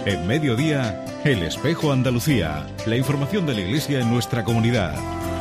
En Mediodía, El Espejo Andalucía. La información de la Iglesia en nuestra comunidad.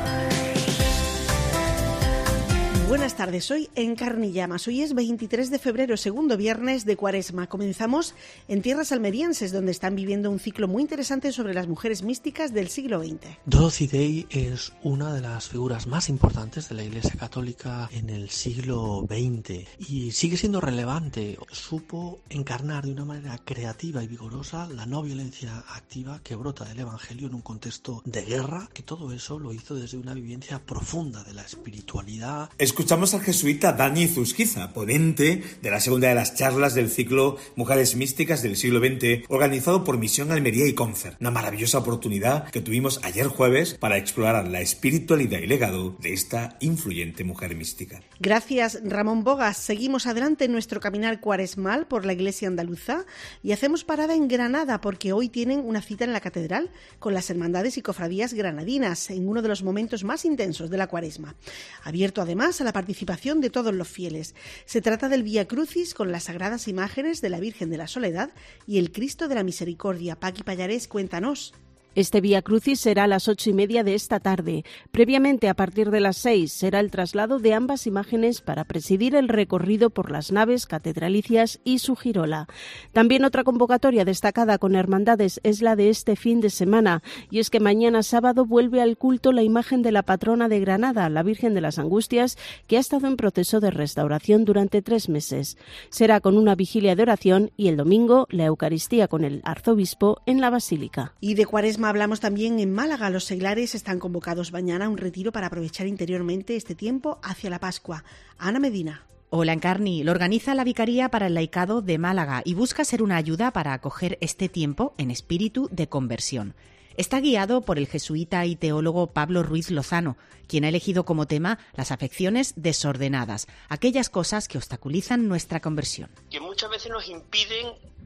Buenas tardes, hoy en Carne y Llamas. Hoy es 23 de febrero, segundo viernes de Cuaresma. Comenzamos en tierras almerienses, donde están viviendo un ciclo muy interesante sobre las mujeres místicas del siglo XX. Dorothy Day es una de las figuras más importantes de la Iglesia Católica en el siglo XX y sigue siendo relevante. Supo encarnar de una manera creativa y vigorosa la no violencia activa que brota del Evangelio en un contexto de guerra, que todo eso lo hizo desde una vivencia profunda de la espiritualidad. Escuchamos al jesuita Dani Zuzquiza, ponente de la segunda de las charlas del ciclo Mujeres Místicas del siglo XX, organizado por Misión Almería y Confer. Una maravillosa oportunidad que tuvimos ayer jueves para explorar la espiritualidad y legado de esta influyente mujer mística. Gracias, Ramón Bogas. Seguimos adelante en nuestro caminar cuaresmal por la Iglesia andaluza y hacemos parada en Granada porque hoy tienen una cita en la catedral con las hermandades y cofradías granadinas en uno de los momentos más intensos de la Cuaresma. Abierto además a la participación de todos los fieles. Se trata del Vía Crucis con las sagradas imágenes de la Virgen de la Soledad y el Cristo de la Misericordia. Paqui Pallarés, cuéntanos. Este Vía Crucis será a las 8:30 de esta tarde. Previamente, a partir de las 6, será el traslado de ambas imágenes para presidir el recorrido por las naves catedralicias y su girola. También otra convocatoria destacada con hermandades es la de este fin de semana, y es que mañana sábado vuelve al culto la imagen de la patrona de Granada, la Virgen de las Angustias, que ha estado en proceso de restauración durante 3 meses. Será con una vigilia de oración y el domingo la Eucaristía con el arzobispo en la Basílica. Y de Cuaresma hablamos también en Málaga. Los seglares están convocados mañana a un retiro para aprovechar interiormente este tiempo hacia la Pascua. Ana Medina. Hola, Encarni. Lo organiza la Vicaría para el Laicado de Málaga y busca ser una ayuda para acoger este tiempo en espíritu de conversión. Está guiado por el jesuita y teólogo Pablo Ruiz Lozano, quien ha elegido como tema las afecciones desordenadas, aquellas cosas que obstaculizan nuestra conversión. Que muchas veces nos impiden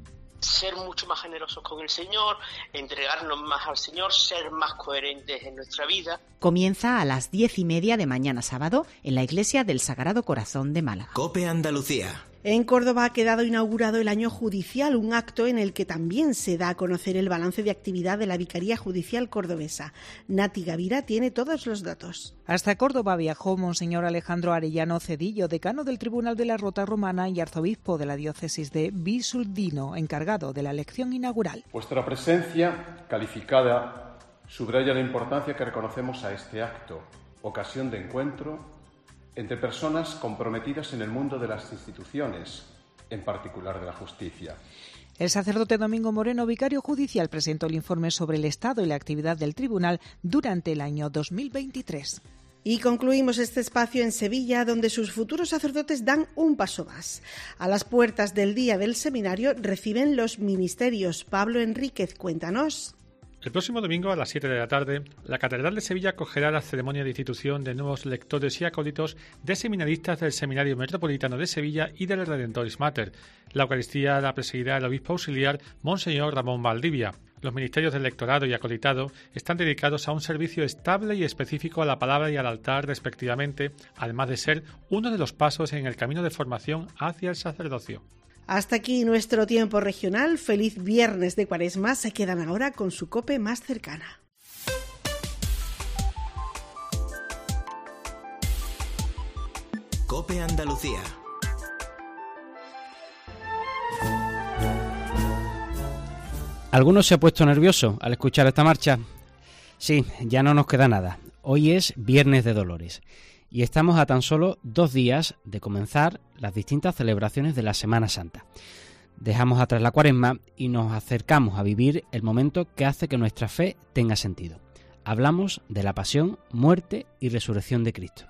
ser mucho más generosos con el Señor, entregarnos más al Señor, ser más coherentes en nuestra vida. Comienza a las 10:30 de mañana sábado en la Iglesia del Sagrado Corazón de Málaga. COPE Andalucía. En Córdoba ha quedado inaugurado el año judicial, un acto en el que también se da a conocer el balance de actividad de la Vicaría Judicial Cordobesa. Nati Gavira tiene todos los datos. Hasta Córdoba viajó Monseñor Alejandro Arellano Cedillo, decano del Tribunal de la Rota Romana y arzobispo de la diócesis de Bisuldino, encargado de la lección inaugural. Vuestra presencia calificada subraya la importancia que reconocemos a este acto, ocasión de encuentro entre personas comprometidas en el mundo de las instituciones, en particular de la justicia. El sacerdote Domingo Moreno, vicario judicial, presentó el informe sobre el estado y la actividad del tribunal durante el año 2023. Y concluimos este espacio en Sevilla, donde sus futuros sacerdotes dan un paso más. A las puertas del día del seminario reciben los ministerios. Pablo Enríquez, cuéntanos. El próximo domingo a las 7 de la tarde, la Catedral de Sevilla acogerá la ceremonia de institución de nuevos lectores y acólitos de seminaristas del Seminario Metropolitano de Sevilla y del Redentoris Mater. La Eucaristía la presidirá el obispo auxiliar Monseñor Ramón Valdivia. Los ministerios del lectorado y acolitado están dedicados a un servicio estable y específico a la palabra y al altar respectivamente, además de ser uno de los pasos en el camino de formación hacia el sacerdocio. Hasta aquí nuestro tiempo regional. Feliz viernes de Cuaresma. Se quedan ahora con su COPE más cercana. COPE Andalucía. ¿Alguno se ha puesto nervioso al escuchar esta marcha? Sí, ya no nos queda nada. Hoy es Viernes de Dolores y estamos a tan solo 2 días de comenzar las distintas celebraciones de la Semana Santa. Dejamos atrás la Cuaresma y nos acercamos a vivir el momento que hace que nuestra fe tenga sentido. Hablamos de la pasión, muerte y resurrección de Cristo.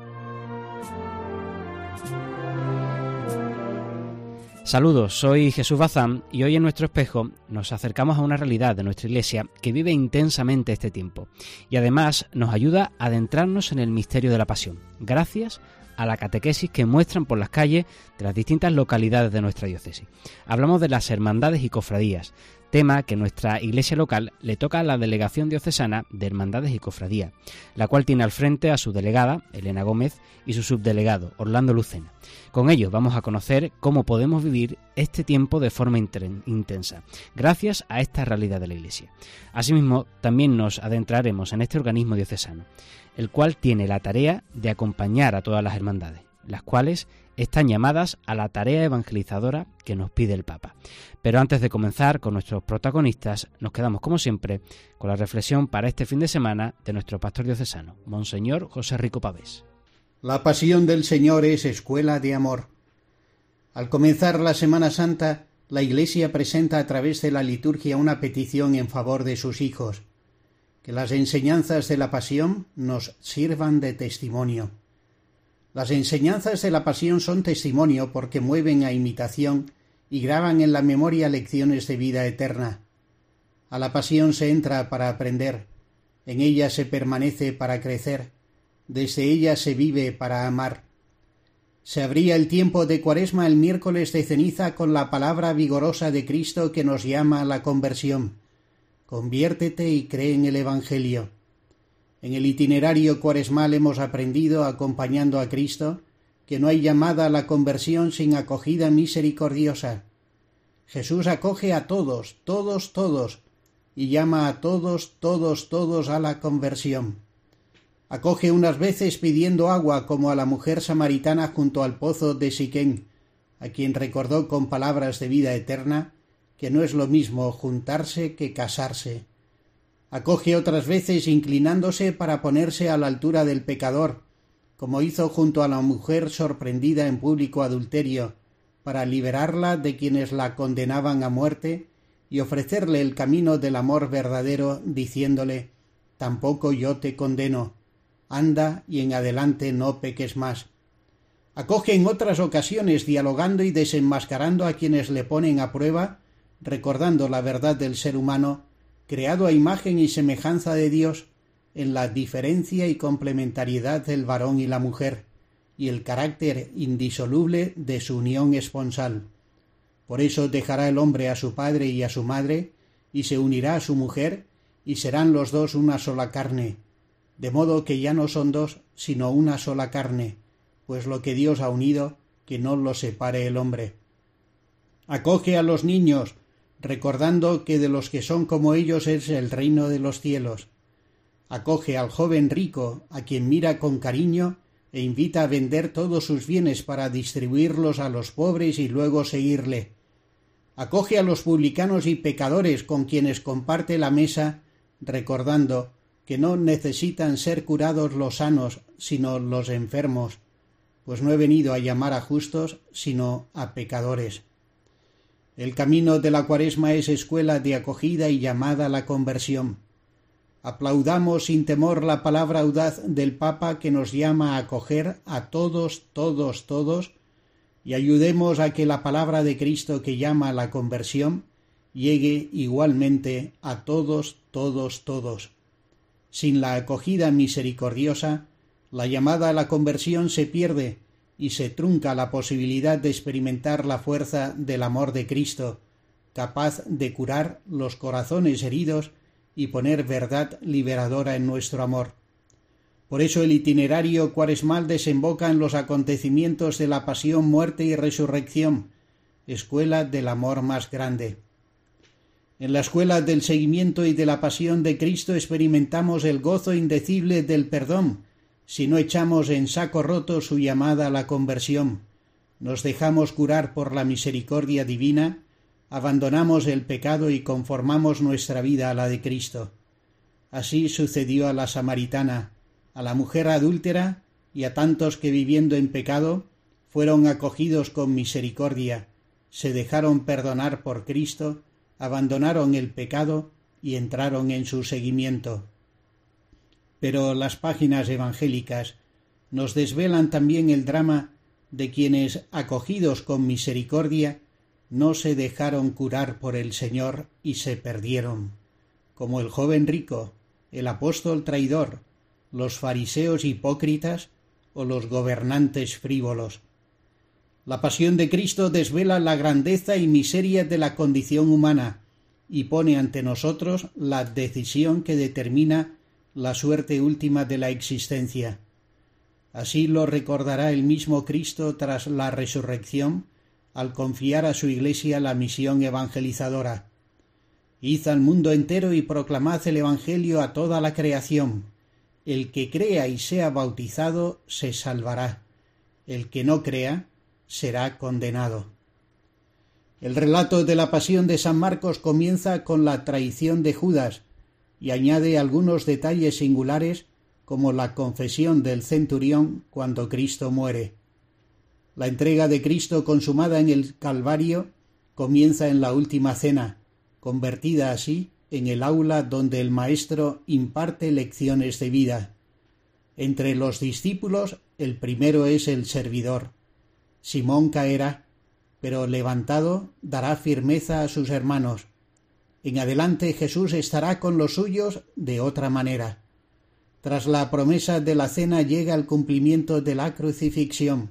Saludos, soy Jesús Bazán y hoy en Nuestro Espejo nos acercamos a una realidad de nuestra Iglesia que vive intensamente este tiempo y además nos ayuda a adentrarnos en el misterio de la Pasión, gracias a la catequesis que muestran por las calles de las distintas localidades de nuestra diócesis. Hablamos de las hermandades y cofradías, tema que nuestra iglesia local le toca a la Delegación Diocesana de Hermandades y Cofradías, la cual tiene al frente a su delegada, Elena Gómez, y su subdelegado, Orlando Lucena. Con ellos vamos a conocer cómo podemos vivir este tiempo de forma intensa, gracias a esta realidad de la Iglesia. Asimismo, también nos adentraremos en este organismo diocesano, el cual tiene la tarea de acompañar a todas las hermandades, las cuales están llamadas a la tarea evangelizadora que nos pide el Papa. Pero antes de comenzar con nuestros protagonistas, nos quedamos como siempre con la reflexión para este fin de semana de nuestro pastor diocesano, Monseñor José Rico Pavés. La pasión del Señor es escuela de amor. Al comenzar la Semana Santa, la Iglesia presenta a través de la liturgia una petición en favor de sus hijos, que las enseñanzas de la pasión nos sirvan de testimonio. Las enseñanzas de la pasión son testimonio porque mueven a imitación y graban en la memoria lecciones de vida eterna. A la pasión se entra para aprender, en ella se permanece para crecer, desde ella se vive para amar. Se abría el tiempo de Cuaresma el miércoles de ceniza con la palabra vigorosa de Cristo que nos llama a la conversión. Conviértete y cree en el Evangelio. En el itinerario cuaresmal hemos aprendido, acompañando a Cristo, que no hay llamada a la conversión sin acogida misericordiosa. Jesús acoge a todos, y llama a todos a la conversión. Acoge unas veces pidiendo agua, como a la mujer samaritana junto al pozo de Siquén, a quien recordó con palabras de vida eterna que no es lo mismo juntarse que casarse. Acoge otras veces inclinándose para ponerse a la altura del pecador, como hizo junto a la mujer sorprendida en público adulterio, para liberarla de quienes la condenaban a muerte y ofrecerle el camino del amor verdadero, diciéndole: tampoco yo te condeno, anda y en adelante no peques más. Acoge en otras ocasiones dialogando y desenmascarando a quienes le ponen a prueba, recordando la verdad del ser humano, creado a imagen y semejanza de Dios, en la diferencia y complementariedad del varón y la mujer, y el carácter indisoluble de su unión esponsal. Por eso dejará el hombre a su padre y a su madre, y se unirá a su mujer, y serán los dos una sola carne, de modo que ya no son dos, sino una sola carne, pues lo que Dios ha unido, que no lo separe el hombre. Acoge a los niños, recordando que de los que son como ellos es el reino de los cielos. Acoge al joven rico, a quien mira con cariño e invita a vender todos sus bienes para distribuirlos a los pobres y luego seguirle. Acoge a los publicanos y pecadores con quienes comparte la mesa, recordando que no necesitan ser curados los sanos, sino los enfermos, pues no he venido a llamar a justos, sino a pecadores. El camino de la Cuaresma es escuela de acogida y llamada a la conversión. Aplaudamos sin temor la palabra audaz del Papa que nos llama a acoger a todos, y ayudemos a que la palabra de Cristo que llama a la conversión llegue igualmente a todos. Sin la acogida misericordiosa, la llamada a la conversión se pierde y se trunca la posibilidad de experimentar la fuerza del amor de Cristo, capaz de curar los corazones heridos y poner verdad liberadora en nuestro amor. Por eso el itinerario cuaresmal desemboca en los acontecimientos de la pasión, muerte y resurrección, escuela del amor más grande. En la escuela del seguimiento y de la pasión de Cristo experimentamos el gozo indecible del perdón, si no echamos en saco roto su llamada a la conversión, nos dejamos curar por la misericordia divina, abandonamos el pecado y conformamos nuestra vida a la de Cristo. Así sucedió a la samaritana, a la mujer adúltera y a tantos que viviendo en pecado fueron acogidos con misericordia, se dejaron perdonar por Cristo, abandonaron el pecado y entraron en su seguimiento. Pero las páginas evangélicas nos desvelan también el drama de quienes, acogidos con misericordia, no se dejaron curar por el Señor y se perdieron, como el joven rico, el apóstol traidor, los fariseos hipócritas o los gobernantes frívolos. La pasión de Cristo desvela la grandeza y miseria de la condición humana y pone ante nosotros la decisión que determina la suerte última de la existencia. Así lo recordará el mismo Cristo tras la resurrección, al confiar a su Iglesia la misión evangelizadora. Id al mundo entero y proclamad el Evangelio a toda la creación. El que crea y sea bautizado se salvará. El que no crea será condenado. El relato de la pasión de San Marcos comienza con la traición de Judas y añade algunos detalles singulares como la confesión del centurión cuando Cristo muere. La entrega de Cristo consumada en el Calvario comienza en la última cena, convertida así en el aula donde el Maestro imparte lecciones de vida. Entre los discípulos el primero es el servidor. Simón caerá, pero levantado dará firmeza a sus hermanos. En adelante Jesús estará con los suyos de otra manera. Tras la promesa de la cena llega el cumplimiento de la crucifixión.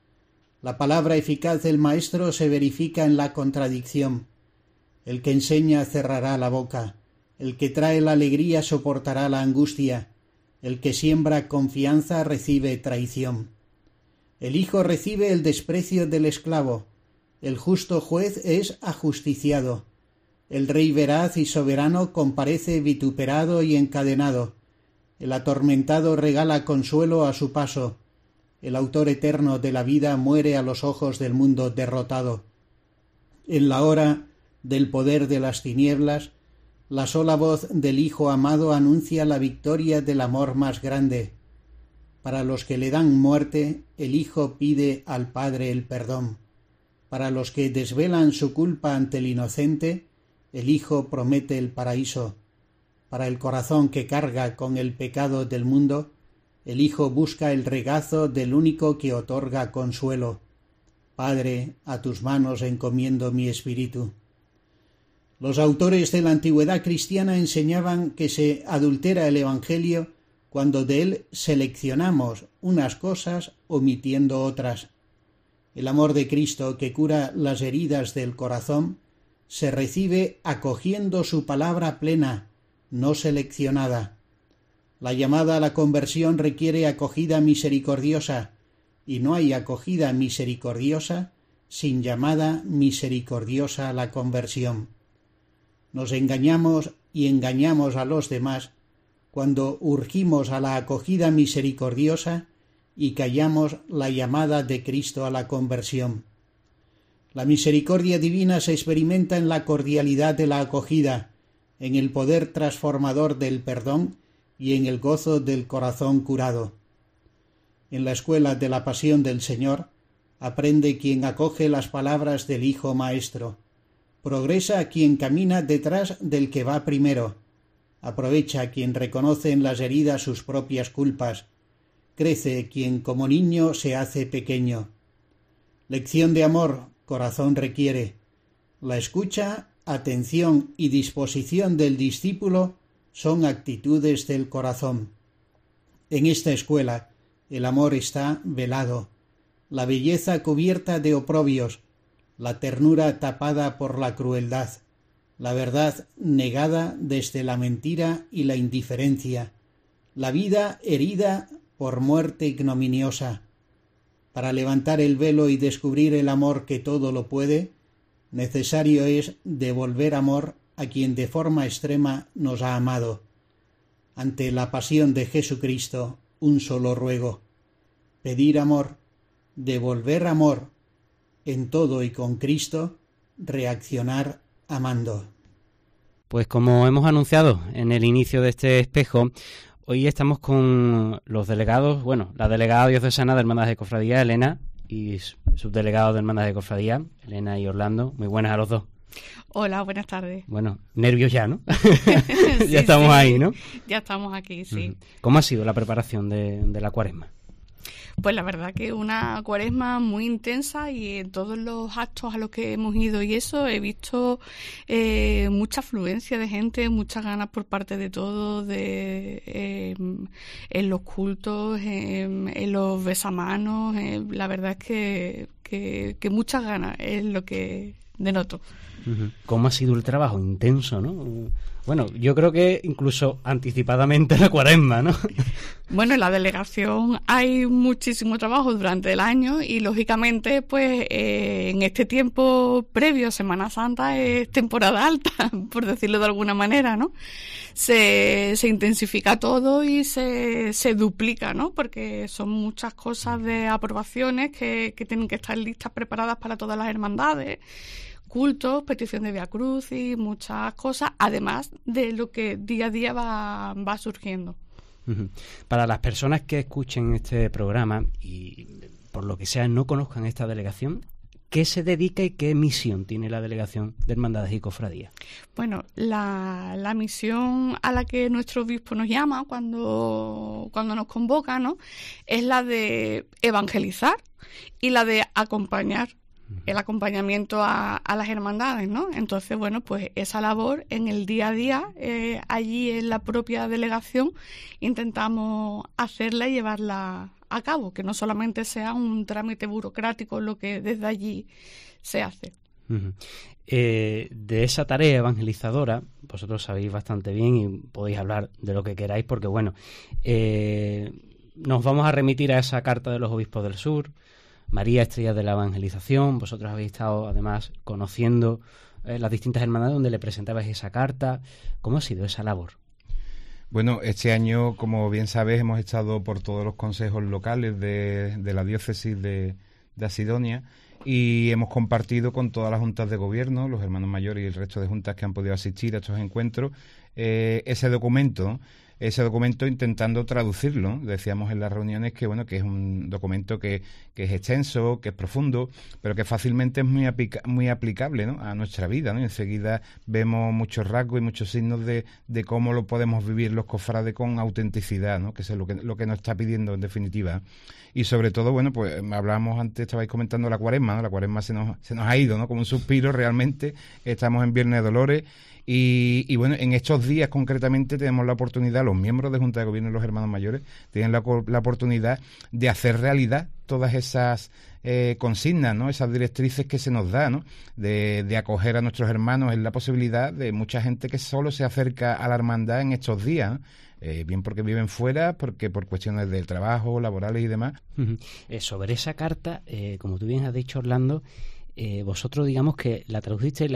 La palabra eficaz del Maestro se verifica en la contradicción. El que enseña cerrará la boca, el que trae la alegría soportará la angustia, el que siembra confianza recibe traición. El hijo recibe el desprecio del esclavo, el justo juez es ajusticiado, el rey veraz y soberano comparece vituperado y encadenado, el atormentado regala consuelo a su paso, el autor eterno de la vida muere a los ojos del mundo derrotado. En la hora del poder de las tinieblas, la sola voz del Hijo amado anuncia la victoria del amor más grande. Para los que le dan muerte, el Hijo pide al Padre el perdón. Para los que desvelan su culpa ante el inocente, el Hijo promete el paraíso. Para el corazón que carga con el pecado del mundo, el Hijo busca el regazo del único que otorga consuelo. Padre, a tus manos encomiendo mi espíritu. Los autores de la antigüedad cristiana enseñaban que se adultera el Evangelio cuando de él seleccionamos unas cosas omitiendo otras. El amor de Cristo que cura las heridas del corazón se recibe acogiendo su palabra plena, no seleccionada. La llamada a la conversión requiere acogida misericordiosa, y no hay acogida misericordiosa sin llamada misericordiosa a la conversión. Nos engañamos y engañamos a los demás cuando urgimos a la acogida misericordiosa y callamos la llamada de Cristo a la conversión. La misericordia divina se experimenta en la cordialidad de la acogida, en el poder transformador del perdón y en el gozo del corazón curado. En la escuela de la pasión del Señor aprende quien acoge las palabras del Hijo Maestro. Progresa quien camina detrás del que va primero. Aprovecha quien reconoce en las heridas sus propias culpas. Crece quien como niño se hace pequeño. Lección de amor, corazón requiere. La escucha, atención y disposición del discípulo son actitudes del corazón. En esta escuela, el amor está velado, la belleza cubierta de oprobios, la ternura tapada por la crueldad, la verdad negada desde la mentira y la indiferencia, la vida herida por muerte ignominiosa. Para levantar el velo y descubrir el amor que todo lo puede, necesario es devolver amor a quien de forma extrema nos ha amado. Ante la pasión de Jesucristo, un solo ruego: pedir amor, devolver amor, en todo y con Cristo, reaccionar amando. Pues como hemos anunciado en el inicio de este espejo, hoy estamos con los delegados, la delegada diocesana de Hermandades de Cofradía, Elena, y subdelegado de Hermandades de Cofradía, Elena y Orlando. Muy buenas a los dos. Hola, buenas tardes. Bueno, nervios ya, ¿no? Ya estamos ahí, ¿no? Ya estamos aquí, sí. ¿Cómo ha sido la preparación de la Cuaresma? Pues la verdad que una Cuaresma muy intensa, y en todos los actos a los que hemos ido y eso he visto mucha afluencia de gente, muchas ganas por parte de todos, en los cultos, en los besamanos. La verdad es que muchas ganas es lo que denoto. ¿Cómo ha sido el trabajo? Intenso, ¿no? Bueno, yo creo que incluso anticipadamente la Cuaresma, ¿no? Bueno, en la delegación hay muchísimo trabajo durante el año y, lógicamente, pues en este tiempo previo a Semana Santa es temporada alta, por decirlo de alguna manera, ¿no? Se intensifica todo y se duplica, ¿no? Porque son muchas cosas de aprobaciones que tienen que estar listas, preparadas para todas las hermandades, cultos, petición de Vía Crucis, muchas cosas, además de lo que día a día va surgiendo. Para las personas que escuchen este programa y por lo que sea no conozcan esta delegación, ¿qué se dedica y qué misión tiene la delegación de Hermandades y Cofradías? Bueno, la misión a la que nuestro obispo nos llama cuando nos convoca, ¿no?, es la de evangelizar y la de acompañar. El acompañamiento a las hermandades, ¿no? Entonces, bueno, pues esa labor en el día a día, allí en la propia delegación, intentamos hacerla y llevarla a cabo, que no solamente sea un trámite burocrático lo que desde allí se hace. De esa tarea evangelizadora, vosotros sabéis bastante bien y podéis hablar de lo que queráis, porque bueno, nos vamos a remitir a esa carta de los obispos del sur, María Estrella de la Evangelización. Vosotros habéis estado además conociendo las distintas hermandades donde le presentabais esa carta. ¿Cómo ha sido esa labor? Bueno, este año, como bien sabes, hemos estado por todos los consejos locales de la diócesis de Asidonia y hemos compartido con todas las juntas de gobierno, los hermanos mayores y el resto de juntas que han podido asistir a estos encuentros, ese documento intentando traducirlo. Decíamos en las reuniones que bueno, que es un documento que es extenso, que es profundo, pero que fácilmente es muy aplicable, ¿no?, a nuestra vida, ¿no? Y enseguida vemos muchos rasgos y muchos signos de cómo lo podemos vivir los cofrades con autenticidad, ¿no?, que es lo que nos está pidiendo en definitiva. Y sobre todo, bueno, pues hablábamos antes, estabais comentando la Cuaresma, ¿no? La Cuaresma se nos ha ido, ¿no?, como un suspiro realmente. Estamos en Viernes de Dolores. Y bueno, en estos días concretamente tenemos la oportunidad, los miembros de Junta de Gobierno y los hermanos mayores tienen la oportunidad de hacer realidad todas esas consignas, ¿no?, esas directrices que se nos da, ¿no?, de acoger a nuestros hermanos. Es la posibilidad de mucha gente que solo se acerca a la hermandad en estos días, ¿no? Bien porque viven fuera, porque por cuestiones de trabajo, laborales y demás. Sobre esa carta, como tú bien has dicho, Orlando, vosotros digamos que la traducisteis,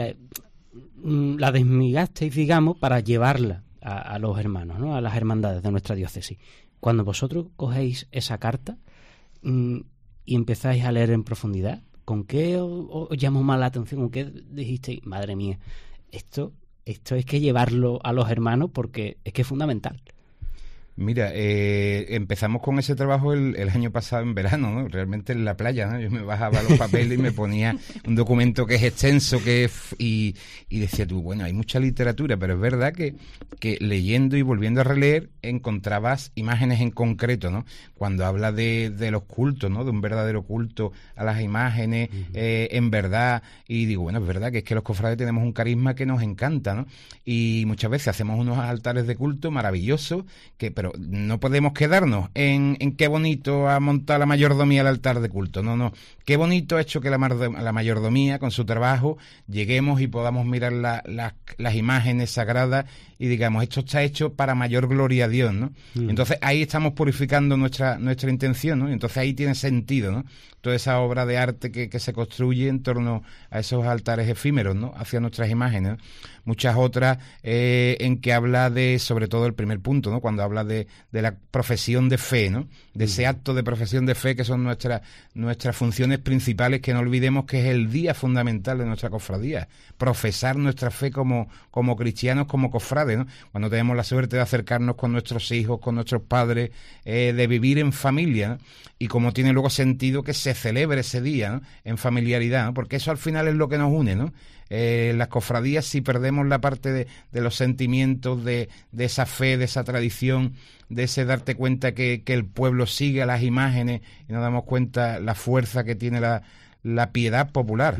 la desmigasteis, digamos, para llevarla a los hermanos, ¿no?, a las hermandades de nuestra diócesis. Cuando vosotros cogéis esa carta y empezáis a leer en profundidad, ¿con qué os llamó más la atención? ¿Con qué dijisteis, madre mía, esto es que llevarlo a los hermanos porque es que es fundamental? Mira, empezamos con ese trabajo el año pasado en verano, ¿no? Realmente en la playa, ¿no? Yo me bajaba los papeles y me ponía un documento que es extenso, y decía tú, bueno, hay mucha literatura, pero es verdad que leyendo y volviendo a releer encontrabas imágenes en concreto, ¿no? Cuando habla de los cultos, ¿no?, de un verdadero culto a las imágenes, en verdad, y digo, bueno, es verdad que es que los cofrades tenemos un carisma que nos encanta, ¿no? Y muchas veces hacemos unos altares de culto maravillosos, pero no podemos quedarnos en qué bonito ha montado la mayordomía el altar de culto. No. Qué bonito ha hecho que la mayordomía, con su trabajo, lleguemos y podamos mirar las imágenes sagradas y digamos, esto está hecho para mayor gloria a Dios, ¿no? Entonces ahí estamos purificando nuestra intención, ¿no? Y entonces ahí tiene sentido, ¿no?, toda esa obra de arte que se construye en torno a esos altares efímeros, ¿no?, hacia nuestras imágenes, ¿no? Muchas otras en que habla de, sobre todo el primer punto, ¿no?, cuando habla de la profesión de fe, ¿no?, de ese acto de profesión de fe que son nuestras funciones principales, que no olvidemos que es el día fundamental de nuestra cofradía, profesar nuestra fe como cristianos, como cofrades, ¿no?, cuando tenemos la suerte de acercarnos con nuestros hijos, con nuestros padres, de vivir en familia, ¿no?, y como tiene luego sentido que se celebre ese día, ¿no?, en familiaridad, ¿no?, porque eso al final es lo que nos une, ¿no? Las cofradías, si perdemos la parte de los sentimientos, de esa fe, de esa tradición, de ese darte cuenta que el pueblo sigue a las imágenes y nos damos cuenta la fuerza que tiene la piedad popular.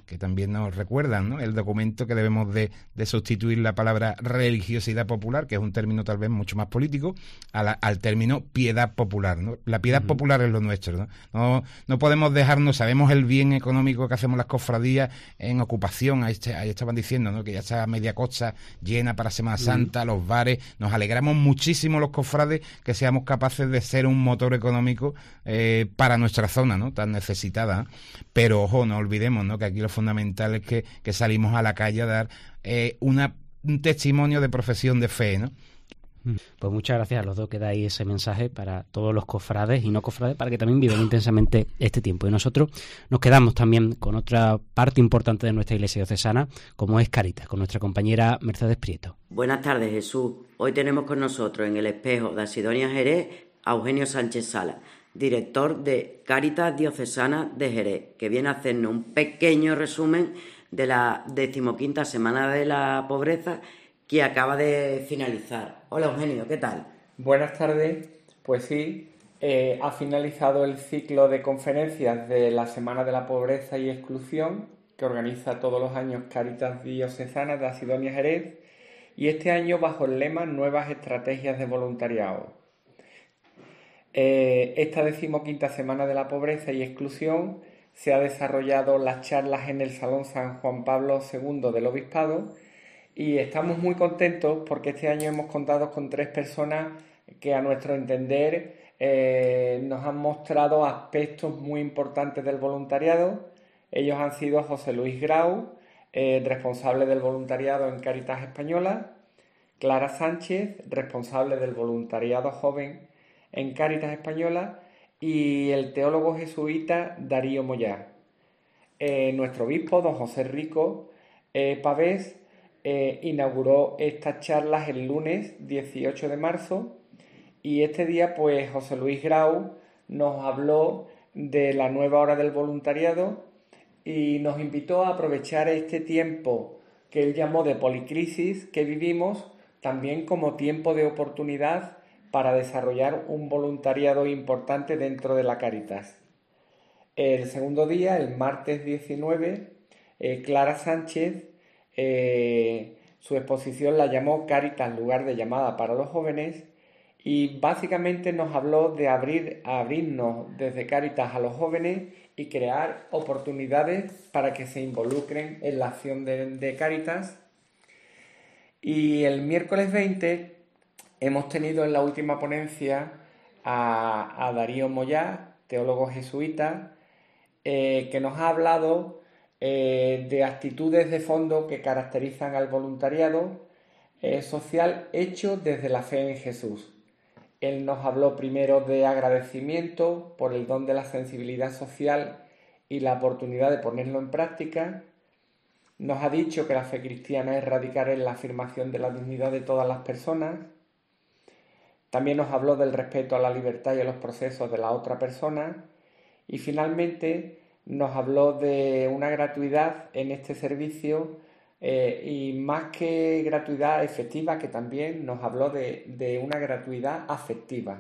que también nos recuerdan, ¿no?, el documento que debemos de sustituir la palabra religiosidad popular, que es un término tal vez mucho más político, al término piedad popular, ¿no? La piedad popular es lo nuestro, ¿no? No podemos dejarnos, sabemos el bien económico que hacemos las cofradías en ocupación, ahí estaban diciendo, ¿no?, que ya está media costa llena para Semana Santa, los bares, nos alegramos muchísimo los cofrades que seamos capaces de ser un motor económico para nuestra zona, ¿no?, tan necesitada, ¿no? Pero ojo, no olvidemos, ¿no?, que aquí lo fundamental es que salimos a la calle a dar un testimonio de profesión de fe, ¿no? Pues muchas gracias a los dos que dais ese mensaje para todos los cofrades y no cofrades, para que también vivan intensamente este tiempo. Y nosotros nos quedamos también con otra parte importante de nuestra Iglesia diocesana, como es Cáritas, con nuestra compañera Mercedes Prieto. Buenas tardes, Jesús. Hoy tenemos con nosotros en el espejo de Sidonia Jerez a Eugenio Sánchez Sala, director de Cáritas Diocesana de Jerez, que viene a hacernos un pequeño resumen de la 15ª Semana de la Pobreza que acaba de finalizar. Hola Eugenio, ¿qué tal? Buenas tardes. Pues sí, ha finalizado el ciclo de conferencias de la Semana de la Pobreza y Exclusión que organiza todos los años Cáritas Diocesana de Sidonia Jerez, y este año bajo el lema Nuevas Estrategias de Voluntariado. Esta 15ª Semana de la Pobreza y Exclusión se ha desarrollado las charlas en el Salón San Juan Pablo II del Obispado, y estamos muy contentos porque este año hemos contado con 3 personas que a nuestro entender nos han mostrado aspectos muy importantes del voluntariado. Ellos han sido José Luis Grau, responsable del voluntariado en Cáritas Española, Clara Sánchez, responsable del voluntariado joven en Cáritas Española, y el teólogo jesuita Darío Moyá. Nuestro obispo, don José Rico Pavés, inauguró estas charlas el lunes 18 de marzo, y este día pues José Luis Grau nos habló de la nueva hora del voluntariado y nos invitó a aprovechar este tiempo que él llamó de policrisis que vivimos también como tiempo de oportunidad para desarrollar un voluntariado importante dentro de la Cáritas. El segundo día, el martes 19, Clara Sánchez, su exposición la llamó Cáritas, lugar de llamada para los jóvenes, y básicamente nos habló de abrirnos desde Cáritas a los jóvenes y crear oportunidades para que se involucren en la acción de Cáritas. Y el miércoles 20 hemos tenido en la última ponencia a Darío Moyá, teólogo jesuita, que nos ha hablado de actitudes de fondo que caracterizan al voluntariado social hecho desde la fe en Jesús. Él nos habló primero de agradecimiento por el don de la sensibilidad social y la oportunidad de ponerlo en práctica. Nos ha dicho que la fe cristiana es radical en la afirmación de la dignidad de todas las personas. También nos habló del respeto a la libertad y a los procesos de la otra persona. Y finalmente nos habló de una gratuidad en este servicio y más que gratuidad efectiva, que también nos habló de una gratuidad afectiva.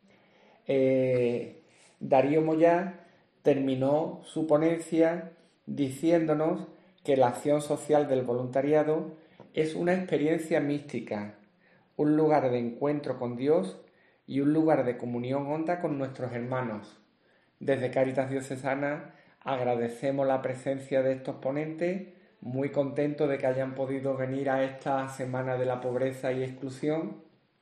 Darío Moyá terminó su ponencia diciéndonos que la acción social del voluntariado es una experiencia mística, un lugar de encuentro con Dios y un lugar de comunión honda con nuestros hermanos. Desde Cáritas Diocesana agradecemos la presencia de estos ponentes, muy contentos de que hayan podido venir a esta Semana de la Pobreza y Exclusión,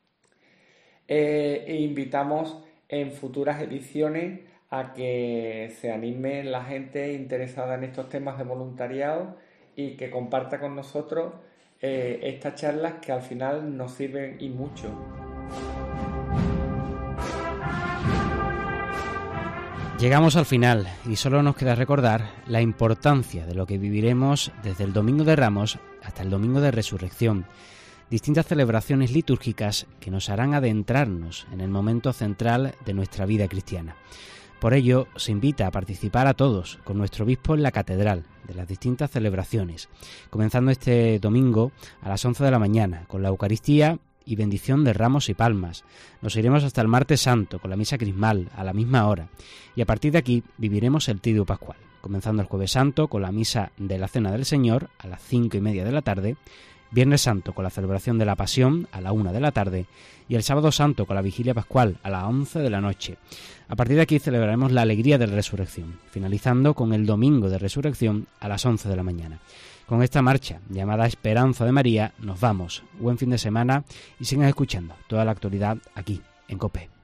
e invitamos en futuras ediciones a que se anime la gente interesada en estos temas de voluntariado y que comparta con nosotros estas charlas que al final nos sirven y mucho. Llegamos al final y solo nos queda recordar la importancia de lo que viviremos desde el Domingo de Ramos hasta el Domingo de Resurrección. Distintas celebraciones litúrgicas que nos harán adentrarnos en el momento central de nuestra vida cristiana. Por ello, se invita a participar a todos con nuestro obispo en la catedral de las distintas celebraciones, comenzando este domingo a las 11 de la mañana con la Eucaristía y bendición de ramos y palmas. Nos iremos hasta el martes santo con la misa crismal a la misma hora y a partir de aquí viviremos el Triduo Pascual. comenzando el Jueves Santo con la misa de la Cena del Señor a las 5:30 de la tarde, Viernes Santo con la celebración de la Pasión a la 1 de la tarde y el Sábado Santo con la Vigilia Pascual a las 11 de la noche. A partir de aquí celebraremos la alegría de la Resurrección, finalizando con el Domingo de Resurrección a las 11 de la mañana. Con esta marcha llamada Esperanza de María nos vamos. Buen fin de semana y sigan escuchando toda la actualidad aquí en COPE.